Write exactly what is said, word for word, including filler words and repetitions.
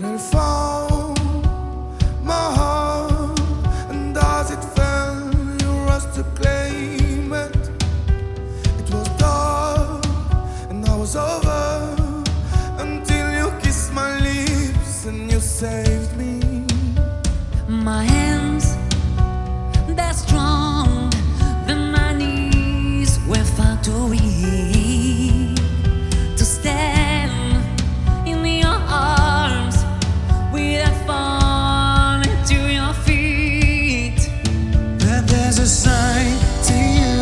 it found my heart, and as it fell, you rushed to claim it. It was dark, and I was over until you kissed my lips and you saved me. My hands, they're strong, but my knees were far too weak to stand in your arms without falling to your feet. But there's a side to you